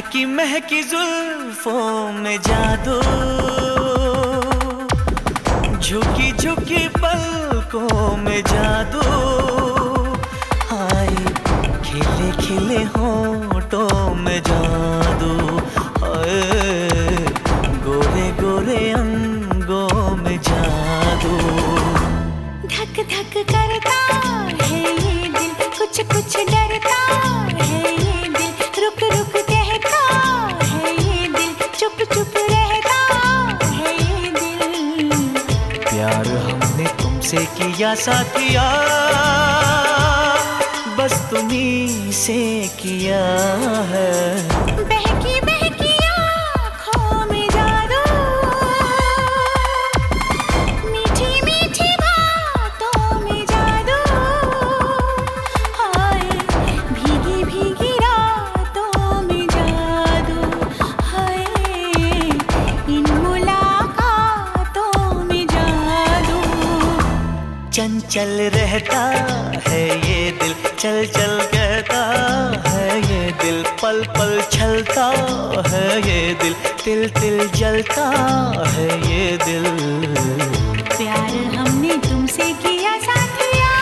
महकी महकी जुल्फों में जादू, झुकी झुकी पलकों में जादू, हाय खिले खिले होठों में जादू, हाय गोरे गोरे अंगों में जादू। धक धक करता है ये दिल, कुछ कुछ डरता है ये दिल, रुक रुक कहता है ये दिल, चुप चुप रहता है ये दिल। प्यार हमने तुमसे किया साथिया, बस तुम्हीं से किया है। बहकी बहकी आँखों में जादू, मीठी मीठी बातों में जादू, हाय भीगी भीगी रातों में जादू, हाय इन मुलाकातों में जादू। चंचल रहता है ये दिल, चल चल कहता है ये दिल, पल पल छलता है ये दिल, तिल तिल जलता है ये दिल। प्यार हमने तुमसे किया साथिया,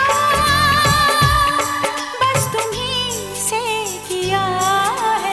बस तुम्हीं से किया है।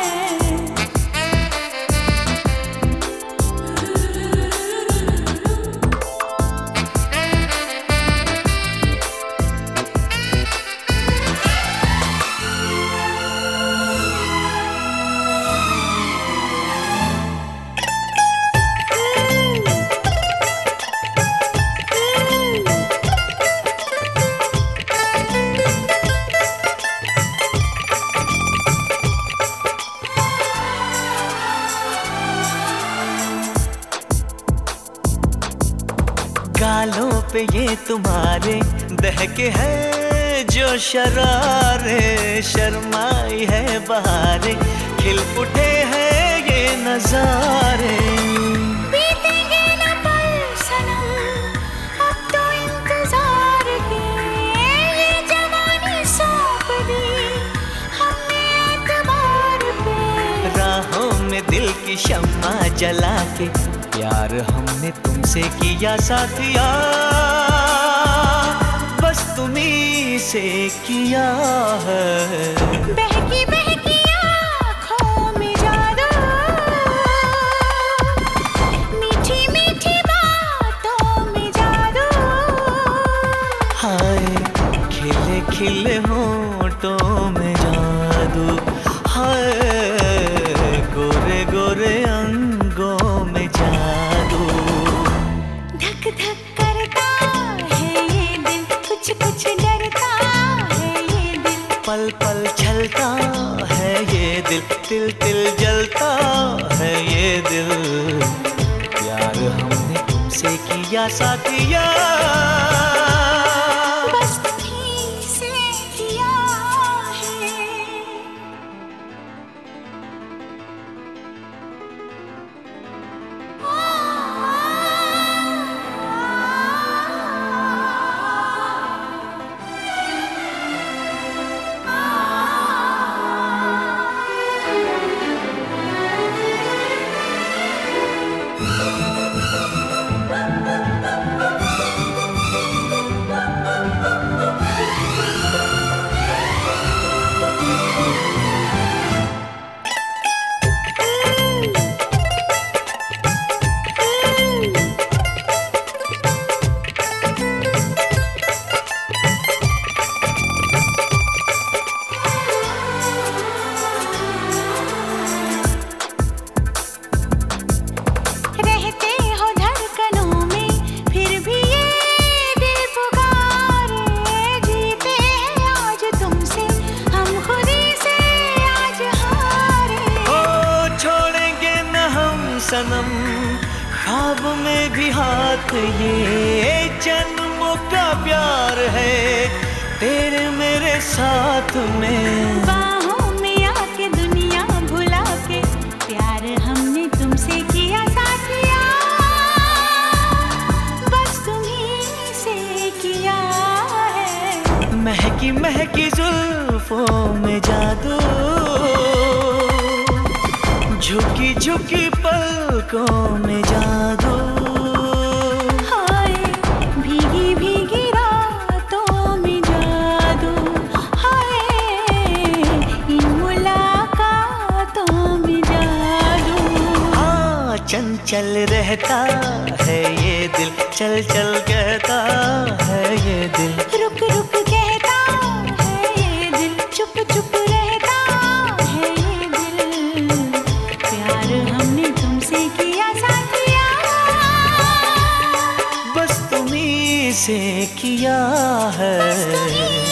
गालों पे ये तुम्हारे दहके है जो शरारे, शर्माई है बहारे, खिल उठे हैं ये नजारे। बीतेंगे न पल सनम, अब तो इंतजार के, ये जवानी सौंप दी हमने एतबार पे। राहों में दिल की शम्मा जला के, प्यार हमने तुमसे किया साथिया, बस तुम्हीं से किया है। बहकी बहकी आँखों में जादू, मीठी मीठी बातों में जादू, हाय खिले खिले होठों में जादू, हाय गोरे गोरे अंगों में जादू। धक धक करता है ये दिल, कुछ कुछ डरता है ये दिल, पल पल छलता है ये दिल, तिल तिल जलता है ये दिल। प्यार हमने तुमसे किया साथिया, बस तुम्हीं से किया है। रहते हो धड़कनों में, फिर भी ये दिल पुकारे, जीते हैं आज तुमसे हम खुदी से आज हारे। ओ छोड़ेंगे न हम सनम, ख्वाब में भी हाथ ये जन्मों का प्यार है तेरे मेरे साथ में। बाहों में आके दुनिया भुला के, प्यार हमने तुमसे किया साथिया, बस तुम्हीं से किया है। महकी महकी जुल्फों में जादू, झुकी झुकी पलकों में जादू, हाय भीगी भीगी रातों में जादू, हाय इन मुलाकातों में जादू। हाँ चंचल रहता है ये दिल, चल चल कहता है ये दिल, रुक रुक कहता है ये दिल, चुप चुप रहता है ये दिल। प्यार हमने तुमसे किया साथिया, बस तुम्हीं से किया है।